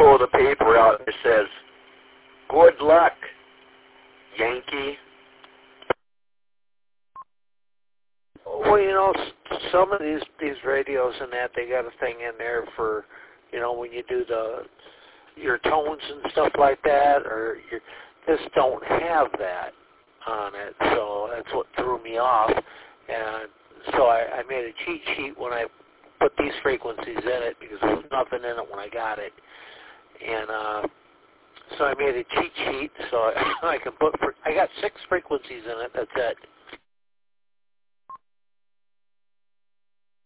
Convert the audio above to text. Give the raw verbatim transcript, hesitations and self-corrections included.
pull the paper out and it says, "Good luck, Yankee." Well, you know, some of these these radios and that, they got a thing in there for, you know, when you do the your tones and stuff like that, or your, this don't have that on it, so that's what threw me off. And so I, I made a cheat sheet when I put these frequencies in it, because there was nothing in it when I got it. And uh, so I made a cheat sheet so I, I can put, I got six frequencies in it, that's it.